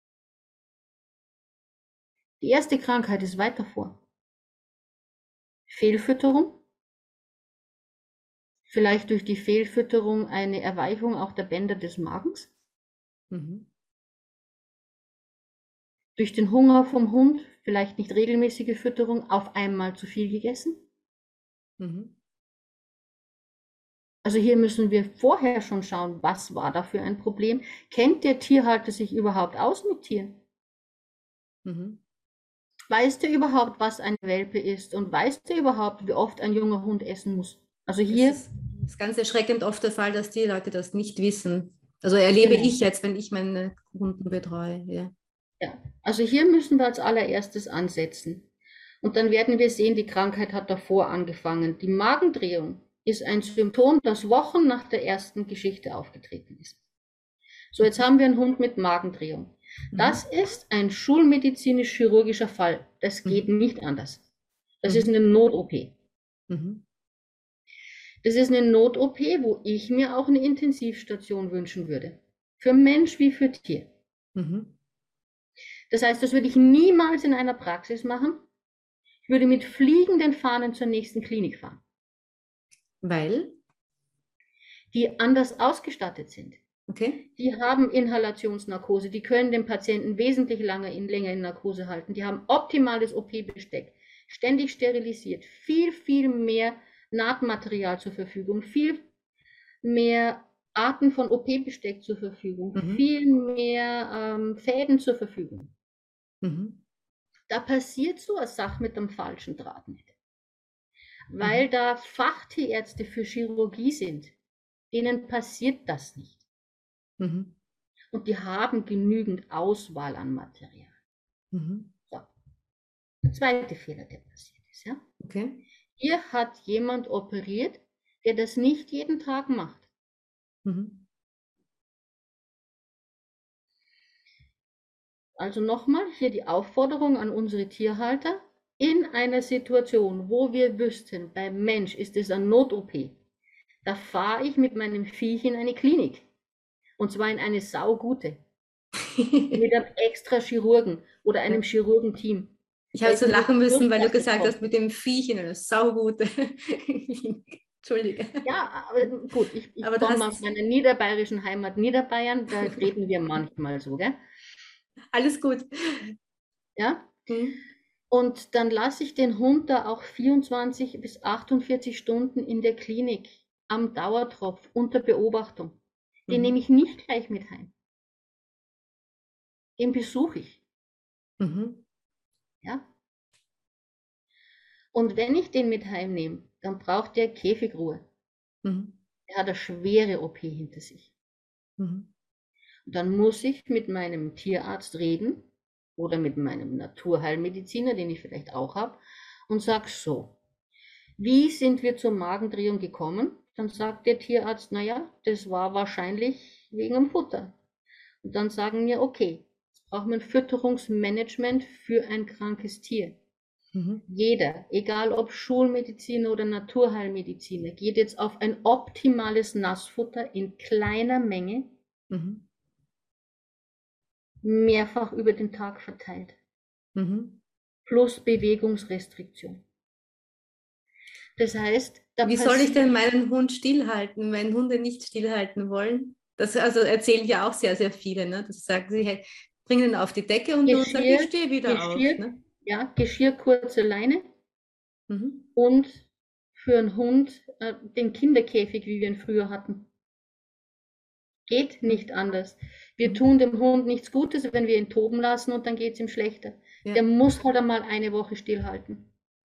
Die erste Krankheit ist weiter vor. Fehlfütterung, vielleicht durch die Fehlfütterung eine Erweichung auch der Bänder des Magens. Durch den Hunger vom Hund, vielleicht nicht regelmäßige Fütterung, auf einmal zu viel gegessen. Also hier müssen wir vorher schon schauen, was war da für ein Problem. Kennt der Tierhalter sich überhaupt aus mit Tieren? Weiß der überhaupt, was ein Welpe ist? Und weiß der überhaupt, wie oft ein junger Hund essen muss? Also hier... Das ist ganz erschreckend oft der Fall, dass die Leute das nicht wissen. Also erlebe ich jetzt, wenn ich meine Kunden betreue. Ja. Ja, also hier müssen wir als allererstes ansetzen. Und dann werden wir sehen, die Krankheit hat davor angefangen. Die Magendrehung ist ein Symptom, das Wochen nach der ersten Geschichte aufgetreten ist. So, jetzt haben wir einen Hund mit Magendrehung. Das ist ein schulmedizinisch-chirurgischer Fall. Das geht nicht anders. Das ist eine Not-OP. Das ist eine Not-OP, wo ich mir auch eine Intensivstation wünschen würde. Für Mensch wie für Tier. Das heißt, das würde ich niemals in einer Praxis machen. Ich würde mit fliegenden Fahnen zur nächsten Klinik fahren. Weil? Die anders ausgestattet sind. Okay. Die haben Inhalationsnarkose, die können den Patienten wesentlich länger in Narkose halten. Die haben optimales OP-Besteck, ständig sterilisiert, viel mehr Nahtmaterial zur Verfügung, viel mehr Arten von OP-Besteck zur Verfügung, viel mehr Fäden zur Verfügung. Da passiert so eine Sache mit dem falschen Draht nicht. Weil da Fachtierärzte für Chirurgie sind, denen passiert das nicht. Und die haben genügend Auswahl an Material. So. Der zweite Fehler, der passiert ist. Ja? Okay. Hier hat jemand operiert, der das nicht jeden Tag macht. Also nochmal hier die Aufforderung an unsere Tierhalter. In einer Situation, wo wir wüssten, beim Mensch ist es eine Not-OP, da fahre ich mit meinem Viech in eine Klinik. Und zwar in eine saugute. Mit einem extra Chirurgen oder einem Chirurgenteam. Ich habe so lachen müssen, weil du gesagt hast, mit dem Viech in eine saugute. Entschuldige. Ja, aber gut, ich komme aus meiner niederbayerischen Heimat Niederbayern, da reden wir manchmal so, gell? Alles gut. Ja? Und dann lasse ich den Hund da auch 24 bis 48 Stunden in der Klinik am Dauertropf unter Beobachtung. Den nehme ich nicht gleich mit heim. Den besuche ich. Ja? Und wenn ich den mit heimnehme, dann braucht der Käfigruhe. Der hat eine schwere OP hinter sich. Und dann muss ich mit meinem Tierarzt reden oder mit meinem Naturheilmediziner, den ich vielleicht auch habe, und sage so, wie sind wir zur Magendrehung gekommen? Dann sagt der Tierarzt, naja, das war wahrscheinlich wegen dem Futter. Und dann sagen wir, okay, jetzt brauchen wir ein Fütterungsmanagement für ein krankes Tier. Jeder, egal ob Schulmediziner oder Naturheilmediziner, geht jetzt auf ein optimales Nassfutter in kleiner Menge, mehrfach über den Tag verteilt, plus Bewegungsrestriktion. Das heißt, wie soll ich denn meinen Hund stillhalten, wenn Hunde nicht stillhalten wollen? Das also erzählen ja auch sehr, sehr viele, ne? Das sagen sie, hey, bringen ihn auf die Decke und du sagst, ich stehe wieder auf. Ne? Ja, Geschirr, kurze Leine und für einen Hund den Kinderkäfig, wie wir ihn früher hatten. Geht nicht anders. Wir tun dem Hund nichts Gutes, wenn wir ihn toben lassen und dann geht es ihm schlechter. Ja. Der muss halt einmal eine Woche stillhalten.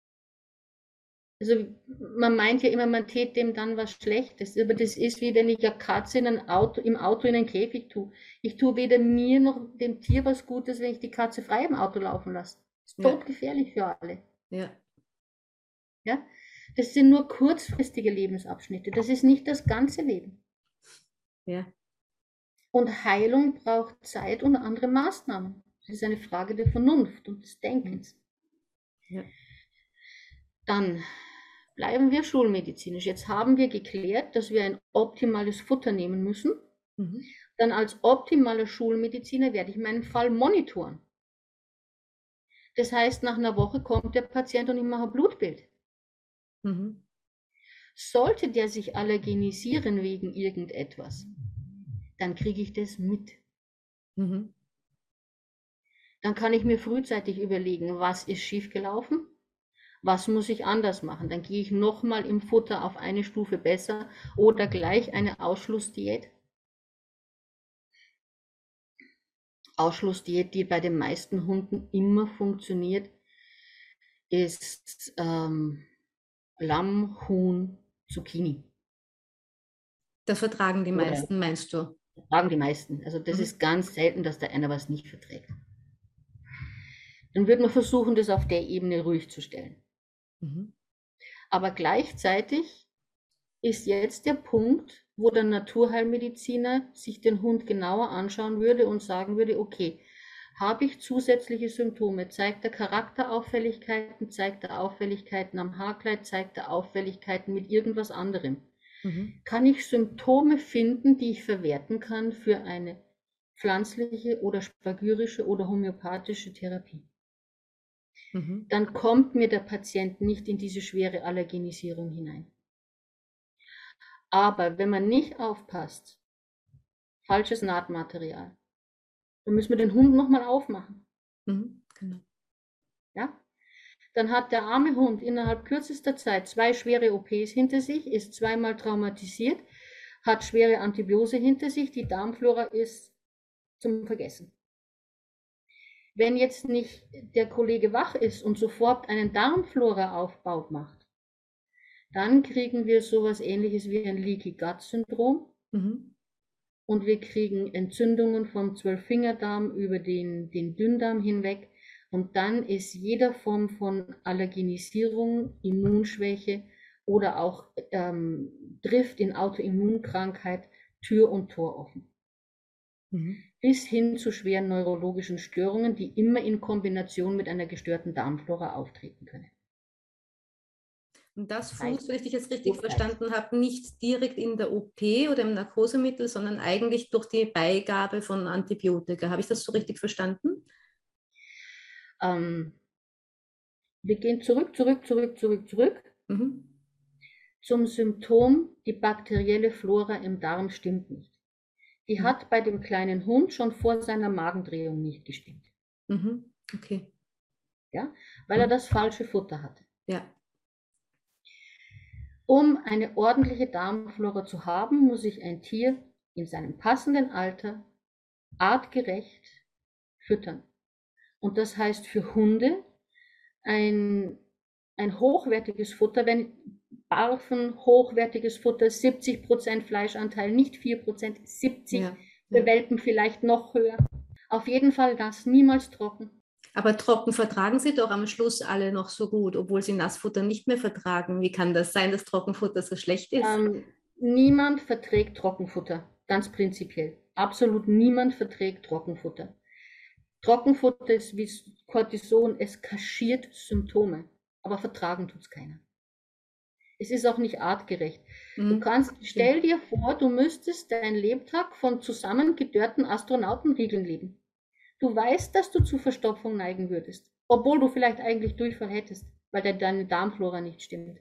Also man meint ja immer, man tät dem dann was Schlechtes, aber das ist wie wenn ich eine Katze im Auto in einen Käfig tue. Ich tue weder mir noch dem Tier was Gutes, wenn ich die Katze frei im Auto laufen lasse. Das ist todgefährlich für alle. Ja. Ja? Das sind nur kurzfristige Lebensabschnitte, das ist nicht das ganze Leben. Ja. Und Heilung braucht Zeit und andere Maßnahmen. Das ist eine Frage der Vernunft und des Denkens. Ja. Dann bleiben wir schulmedizinisch. Jetzt haben wir geklärt, dass wir ein optimales Futter nehmen müssen. Dann als optimaler Schulmediziner werde ich meinen Fall monitoren. Das heißt, nach einer Woche kommt der Patient und ich mache ein Blutbild. Sollte der sich allergenisieren wegen irgendetwas, dann kriege ich das mit. Dann kann ich mir frühzeitig überlegen, was ist schiefgelaufen, was muss ich anders machen. Dann gehe ich nochmal im Futter auf eine Stufe besser oder gleich eine Ausschlussdiät. Ausschlussdiät, die bei den meisten Hunden immer funktioniert, ist Lamm, Huhn, Zucchini. Das vertragen die meisten, meinst du? Vertragen die meisten. Also das ist ganz selten, dass der einer was nicht verträgt. Dann wird man versuchen, das auf der Ebene ruhig zu stellen. Aber gleichzeitig ist jetzt der Punkt, wo der Naturheilmediziner sich den Hund genauer anschauen würde und sagen würde, okay, habe ich zusätzliche Symptome? Zeigt er Charakterauffälligkeiten? Zeigt er Auffälligkeiten am Haarkleid? Zeigt er Auffälligkeiten mit irgendwas anderem? Kann ich Symptome finden, die ich verwerten kann für eine pflanzliche oder spagyrische oder homöopathische Therapie? Dann kommt mir der Patient nicht in diese schwere Allergenisierung hinein. Aber wenn man nicht aufpasst, falsches Nahtmaterial, dann müssen wir den Hund nochmal aufmachen. Genau. Ja? Dann hat der arme Hund innerhalb kürzester Zeit 2 schwere OPs hinter sich, ist zweimal traumatisiert, hat schwere Antibiose hinter sich, die Darmflora ist zum Vergessen. Wenn jetzt nicht der Kollege wach ist und sofort einen Darmflora-Aufbau macht, dann kriegen wir sowas Ähnliches wie ein Leaky Gut Syndrom. Und wir kriegen Entzündungen vom 12-Fingerdarm über den Dünndarm hinweg. Und dann ist jeder Form von Allergenisierung, Immunschwäche oder auch Drift in Autoimmunkrankheit Tür und Tor offen. Bis hin zu schweren neurologischen Störungen, die immer in Kombination mit einer gestörten Darmflora auftreten können. Und das fußt, wenn ich dich jetzt richtig verstanden habe, nicht direkt in der OP oder im Narkosemittel, sondern eigentlich durch die Beigabe von Antibiotika. Habe ich das so richtig verstanden? Wir gehen zurück zum Symptom, die bakterielle Flora im Darm stimmt nicht. Die hat bei dem kleinen Hund schon vor seiner Magendrehung nicht gestimmt. Okay. Ja, weil er das falsche Futter hatte. Ja. Um eine ordentliche Darmflora zu haben, muss ich ein Tier in seinem passenden Alter artgerecht füttern. Und das heißt für Hunde ein hochwertiges Futter, wenn Barfen, hochwertiges Futter, 70% Fleischanteil, nicht 4%, 70%, für Welpen vielleicht noch höher. Auf jeden Fall das, niemals trocken. Aber trocken vertragen sie doch am Schluss alle noch so gut, obwohl sie Nassfutter nicht mehr vertragen. Wie kann das sein, dass Trockenfutter so schlecht ist? Niemand verträgt Trockenfutter, ganz prinzipiell. Absolut niemand verträgt Trockenfutter. Trockenfutter ist wie Cortison, es kaschiert Symptome, aber vertragen tut es keiner. Es ist auch nicht artgerecht. Du kannst, stell dir vor, du müsstest deinen Lebtag von zusammengedörrten Astronautenriegeln leben. Du weißt, dass du zu Verstopfung neigen würdest, obwohl du vielleicht eigentlich Durchfall hättest, weil deine Darmflora nicht stimmt.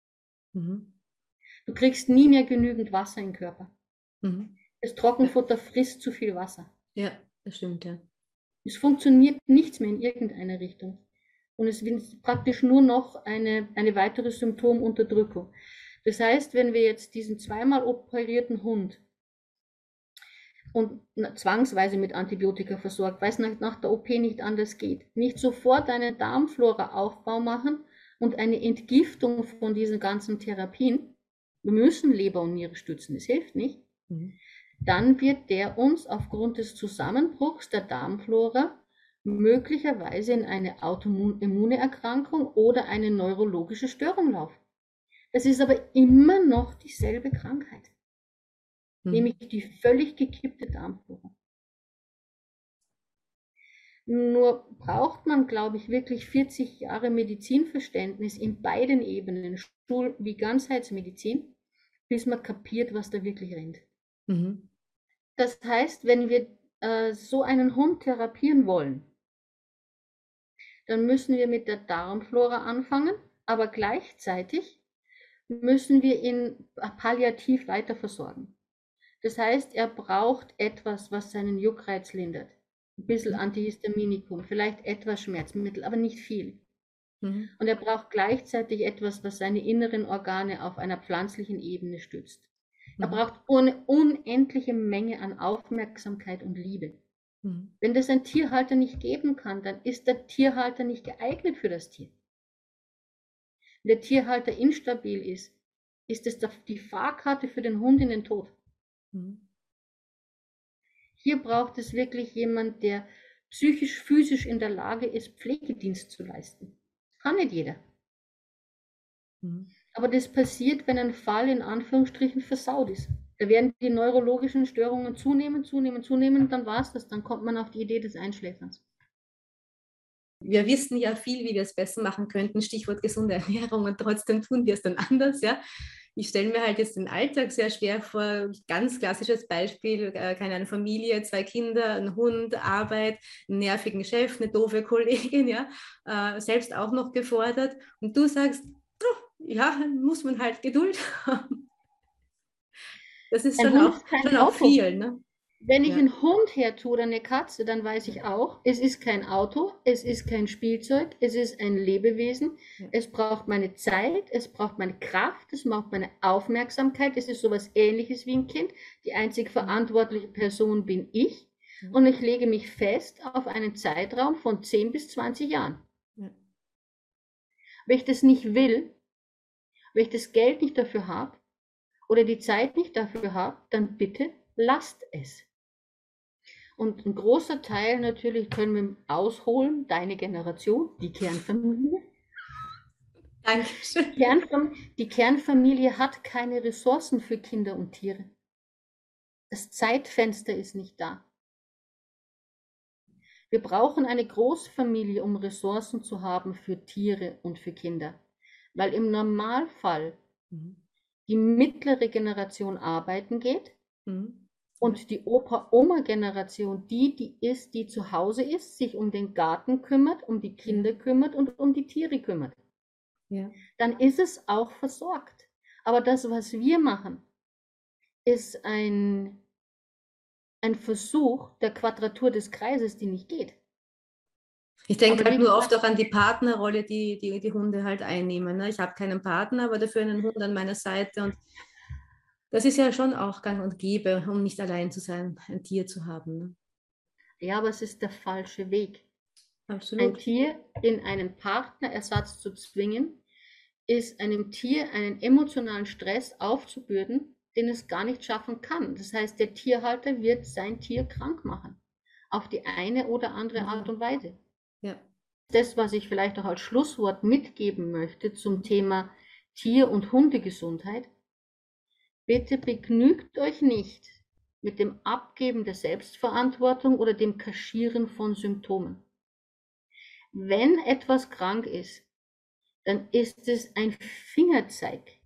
Du kriegst nie mehr genügend Wasser im Körper. Das Trockenfutter frisst zu viel Wasser. Ja, das stimmt, ja. Es funktioniert nichts mehr in irgendeiner Richtung. Und es ist praktisch nur noch eine weitere Symptomunterdrückung. Das heißt, wenn wir jetzt diesen zweimal operierten Hund und zwangsweise mit Antibiotika versorgt, weil es nach der OP nicht anders geht, nicht sofort einen Darmflora-Aufbau machen und eine Entgiftung von diesen ganzen Therapien, wir müssen Leber und Niere stützen, das hilft nicht, dann wird der uns aufgrund des Zusammenbruchs der Darmflora möglicherweise in eine Autoimmunerkrankung oder eine neurologische Störung laufen. Das ist aber immer noch dieselbe Krankheit, nämlich die völlig gekippte Darmflora. Nur braucht man, glaube ich, wirklich 40 Jahre Medizinverständnis in beiden Ebenen, Schul- wie Ganzheitsmedizin, bis man kapiert, was da wirklich rennt. Das heißt, wenn wir so einen Hund therapieren wollen, dann müssen wir mit der Darmflora anfangen, aber gleichzeitig müssen wir ihn palliativ weiter versorgen. Das heißt, er braucht etwas, was seinen Juckreiz lindert. Ein bisschen Antihistaminikum, vielleicht etwas Schmerzmittel, aber nicht viel. Und er braucht gleichzeitig etwas, was seine inneren Organe auf einer pflanzlichen Ebene stützt. Er braucht eine unendliche Menge an Aufmerksamkeit und Liebe. Wenn das ein Tierhalter nicht geben kann, dann ist der Tierhalter nicht geeignet für das Tier. Wenn der Tierhalter instabil ist, ist es die Fahrkarte für den Hund in den Tod. Hier braucht es wirklich jemand, der psychisch, physisch in der Lage ist, Pflegedienst zu leisten. Kann nicht jeder. Aber das passiert, wenn ein Fall in Anführungsstrichen versaut ist. Da werden die neurologischen Störungen zunehmen, dann war es das. Dann kommt man auf die Idee des Einschläferns. Wir wissen ja viel, wie wir es besser machen könnten, Stichwort gesunde Ernährung, und trotzdem tun wir es dann anders. Ja? Ich stelle mir halt jetzt den Alltag sehr schwer vor. Ganz klassisches Beispiel, keine Ahnung, Familie, 2 Kinder, ein Hund, Arbeit, einen nervigen Chef, eine doofe Kollegin, ja? Selbst auch noch gefordert. Und du sagst, ja, muss man halt Geduld haben. Das ist schon auch viel. Ne? Wenn ich einen Hund hertue oder eine Katze, dann weiß ich auch, es ist kein Auto, es ist kein Spielzeug, es ist ein Lebewesen. Es braucht meine Zeit, es braucht meine Kraft, es braucht meine Aufmerksamkeit. Es ist sowas Ähnliches wie ein Kind. Die einzig verantwortliche Person bin ich. Und ich lege mich fest auf einen Zeitraum von 10 bis 20 Jahren. Wenn ich das nicht will, wenn ich das Geld nicht dafür habe oder die Zeit nicht dafür habe, dann bitte lasst es. Und ein großer Teil natürlich können wir ausholen, deine Generation, die Kernfamilie. Dankeschön. Die Kernfamilie hat keine Ressourcen für Kinder und Tiere. Das Zeitfenster ist nicht da. Wir brauchen eine Großfamilie, um Ressourcen zu haben für Tiere und für Kinder. Weil im Normalfall die mittlere Generation arbeiten geht und die Opa-Oma-Generation die ist, die zu Hause ist, sich um den Garten kümmert, um die Kinder kümmert und um die Tiere kümmert. Ja. Dann ist es auch versorgt. Aber das, was wir machen, ist ein Versuch der Quadratur des Kreises, die nicht geht. Ich denke halt nur oft auch an die Partnerrolle, die Hunde halt einnehmen. Ne? Ich habe keinen Partner, aber dafür einen Hund an meiner Seite. Und das ist ja schon auch gang und gäbe, um nicht allein zu sein, ein Tier zu haben. Ne? Ja, aber es ist der falsche Weg. Absolut. Ein Tier in einen Partnerersatz zu zwingen, ist einem Tier einen emotionalen Stress aufzubürden, den es gar nicht schaffen kann. Das heißt, der Tierhalter wird sein Tier krank machen. Auf die eine oder andere Art und Weise. Ja. Das, was ich vielleicht auch als Schlusswort mitgeben möchte zum Thema Tier- und Hundegesundheit. Bitte begnügt euch nicht mit dem Abgeben der Selbstverantwortung oder dem Kaschieren von Symptomen. Wenn etwas krank ist, dann ist es ein Fingerzeig.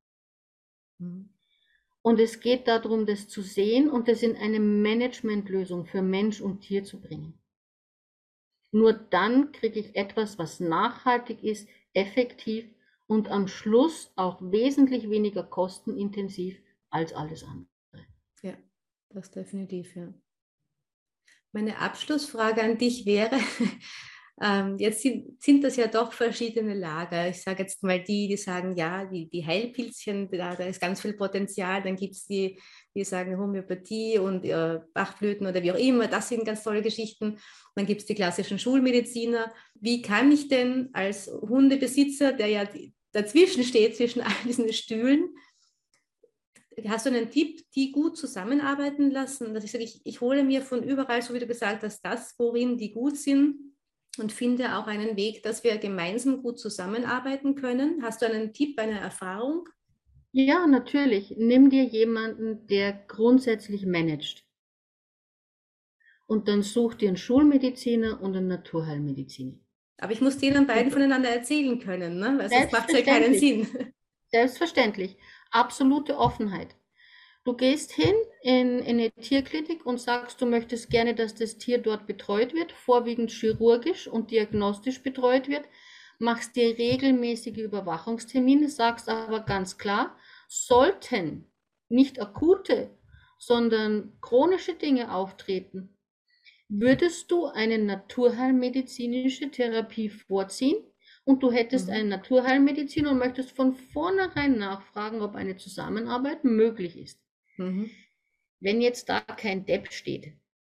Und es geht darum, das zu sehen und das in eine Managementlösung für Mensch und Tier zu bringen. Nur dann kriege ich etwas, was nachhaltig ist, effektiv und am Schluss auch wesentlich weniger kostenintensiv als alles andere. Ja, das definitiv, ja. Meine Abschlussfrage an dich wäre, jetzt sind das ja doch verschiedene Lager. Ich sage jetzt mal die sagen, ja, die Heilpilzchen, da ist ganz viel Potenzial. Dann gibt es die sagen Homöopathie und Bachblüten oder wie auch immer. Das sind ganz tolle Geschichten. Dann gibt es die klassischen Schulmediziner. Wie kann ich denn als Hundebesitzer, der ja dazwischen steht, zwischen all diesen Stühlen, hast du einen Tipp, die gut zusammenarbeiten lassen? Dass ich sage, ich hole mir von überall, so wie du gesagt hast, das, worin die gut sind und finde auch einen Weg, dass wir gemeinsam gut zusammenarbeiten können. Hast du einen Tipp, eine Erfahrung? Ja, natürlich. Nimm dir jemanden, der grundsätzlich managt. Und dann such dir einen Schulmediziner und einen Naturheilmediziner. Aber ich muss denen beiden voneinander erzählen können, ne? Weil sonst macht es ja keinen Sinn. Selbstverständlich. Absolute Offenheit. Du gehst hin in eine Tierklinik und sagst, du möchtest gerne, dass das Tier dort betreut wird, vorwiegend chirurgisch und diagnostisch betreut wird, machst dir regelmäßige Überwachungstermine, sagst aber ganz klar, sollten nicht akute, sondern chronische Dinge auftreten, würdest du eine naturheilmedizinische Therapie vorziehen und du hättest einen Naturheilmediziner und möchtest von vornherein nachfragen, ob eine Zusammenarbeit möglich ist. Wenn jetzt da kein Depp steht,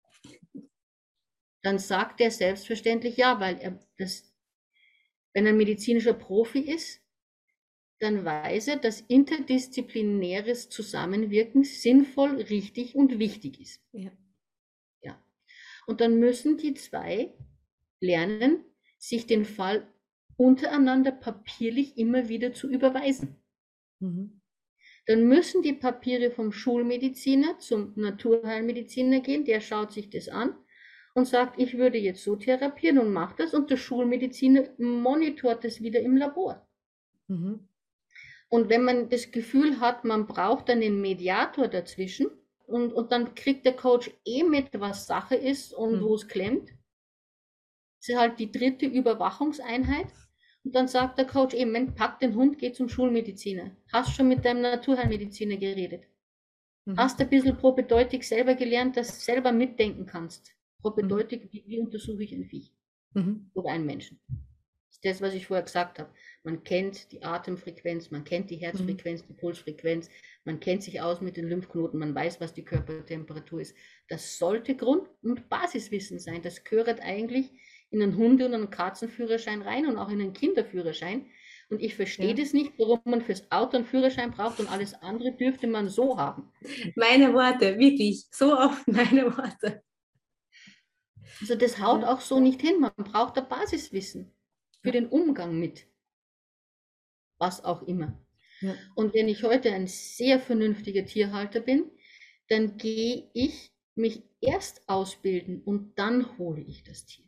dann sagt er selbstverständlich ja, weil wenn er ein medizinischer Profi ist, dann weiß er, dass interdisziplinäres Zusammenwirken sinnvoll, richtig und wichtig ist. Ja. Und dann müssen die zwei lernen, sich den Fall untereinander papierlich immer wieder zu überweisen. Dann müssen die Papiere vom Schulmediziner zum Naturheilmediziner gehen, der schaut sich das an und sagt, ich würde jetzt so therapieren und macht das und der Schulmediziner monitort das wieder im Labor. Und wenn man das Gefühl hat, man braucht dann den Mediator dazwischen und dann kriegt der Coach mit, was Sache ist und wo es klemmt, das ist halt die dritte Überwachungseinheit. Und dann sagt der Coach eben, pack den Hund, geh zum Schulmediziner. Hast schon mit deinem Naturheilmediziner geredet? Hast ein bisschen propedeutig selber gelernt, dass du selber mitdenken kannst? Propedeutig, wie untersuche ich ein Viech? Oder einen Menschen? Das ist das, was ich vorher gesagt habe. Man kennt die Atemfrequenz, man kennt die Herzfrequenz, die Pulsfrequenz, man kennt sich aus mit den Lymphknoten, man weiß, was die Körpertemperatur ist. Das sollte Grund- und Basiswissen sein. Das gehört eigentlich in einen Hunde- und einen Katzenführerschein rein und auch in einen Kinderführerschein. Und ich verstehe das nicht, warum man fürs Auto einen Führerschein braucht und alles andere dürfte man so haben. Meine Worte, wirklich, so oft meine Worte. Also das haut auch so nicht hin. Man braucht ein Basiswissen für den Umgang mit was auch immer. Und wenn ich heute ein sehr vernünftiger Tierhalter bin, dann gehe ich mich erst ausbilden und dann hole ich das Tier.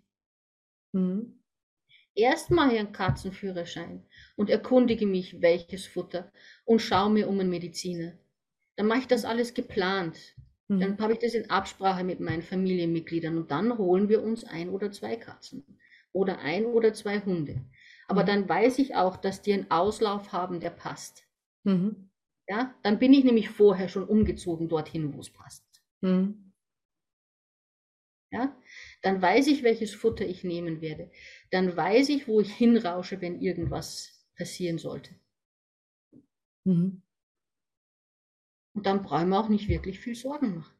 Erst mache ich einen Katzenführerschein und erkundige mich, welches Futter und schaue mir um einen Mediziner. Dann mache ich das alles geplant. Dann habe ich das in Absprache mit meinen Familienmitgliedern und dann holen wir uns 1 oder 2 Katzen oder 1 oder 2 Hunde. Aber dann weiß ich auch, dass die einen Auslauf haben, der passt. Ja, dann bin ich nämlich vorher schon umgezogen dorthin, wo es passt. Ja, dann weiß ich, welches Futter ich nehmen werde. Dann weiß ich, wo ich hinrausche, wenn irgendwas passieren sollte. Und dann brauchen wir auch nicht wirklich viel Sorgen machen.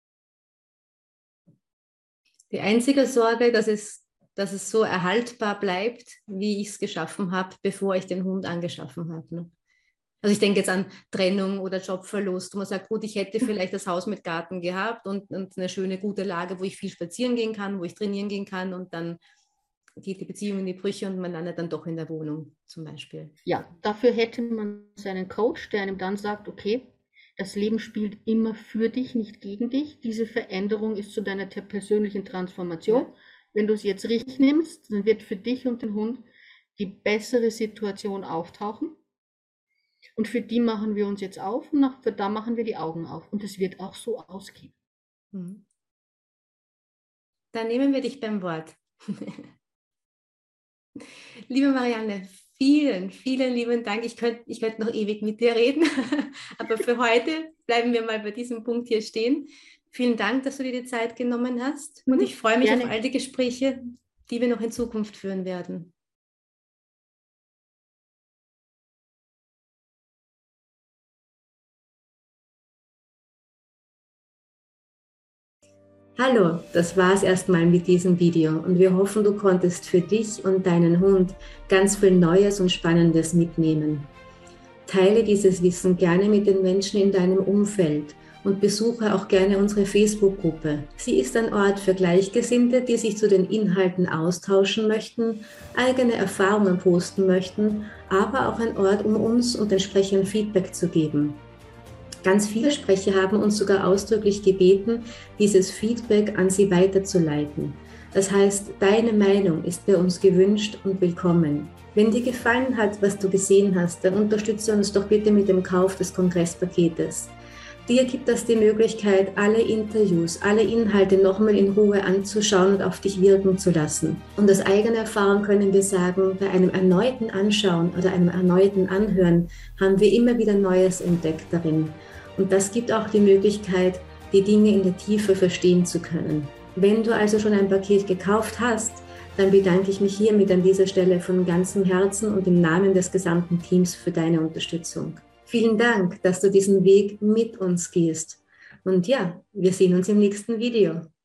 Die einzige Sorge, dass es so erhaltbar bleibt, wie ich es geschaffen habe, bevor ich den Hund angeschaffen habe. Ne? Also ich denke jetzt an Trennung oder Jobverlust, wo man sagt, gut, ich hätte vielleicht das Haus mit Garten gehabt und eine schöne, gute Lage, wo ich viel spazieren gehen kann, wo ich trainieren gehen kann und dann geht die Beziehung in die Brüche und man landet dann doch in der Wohnung zum Beispiel. Ja, dafür hätte man seinen Coach, der einem dann sagt, okay, das Leben spielt immer für dich, nicht gegen dich. Diese Veränderung ist zu deiner persönlichen Transformation. Ja. Wenn du es jetzt richtig nimmst, dann wird für dich und den Hund die bessere Situation auftauchen. Und für die machen wir uns jetzt auf und für da machen wir die Augen auf. Und es wird auch so ausgehen. Dann nehmen wir dich beim Wort. Liebe Marianne, vielen, vielen lieben Dank. Ich könnte noch ewig mit dir reden, aber für heute bleiben wir mal bei diesem Punkt hier stehen. Vielen Dank, dass du dir die Zeit genommen hast. Und ich freue mich auf all die Gespräche, die wir noch in Zukunft führen werden. Hallo, das war es erstmal mit diesem Video und wir hoffen, du konntest für dich und deinen Hund ganz viel Neues und Spannendes mitnehmen. Teile dieses Wissen gerne mit den Menschen in deinem Umfeld und besuche auch gerne unsere Facebook-Gruppe. Sie ist ein Ort für Gleichgesinnte, die sich zu den Inhalten austauschen möchten, eigene Erfahrungen posten möchten, aber auch ein Ort, um uns und entsprechend Feedback zu geben. Ganz viele Sprecher haben uns sogar ausdrücklich gebeten, dieses Feedback an sie weiterzuleiten. Das heißt, deine Meinung ist bei uns gewünscht und willkommen. Wenn dir gefallen hat, was du gesehen hast, dann unterstütze uns doch bitte mit dem Kauf des Kongresspaketes. Dir gibt das die Möglichkeit, alle Interviews, alle Inhalte nochmal in Ruhe anzuschauen und auf dich wirken zu lassen. Und aus eigener Erfahrung können wir sagen, bei einem erneuten Anschauen oder einem erneuten Anhören haben wir immer wieder Neues entdeckt darin. Und das gibt auch die Möglichkeit, die Dinge in der Tiefe verstehen zu können. Wenn du also schon ein Paket gekauft hast, dann bedanke ich mich hiermit an dieser Stelle von ganzem Herzen und im Namen des gesamten Teams für deine Unterstützung. Vielen Dank, dass du diesen Weg mit uns gehst. Und ja, wir sehen uns im nächsten Video.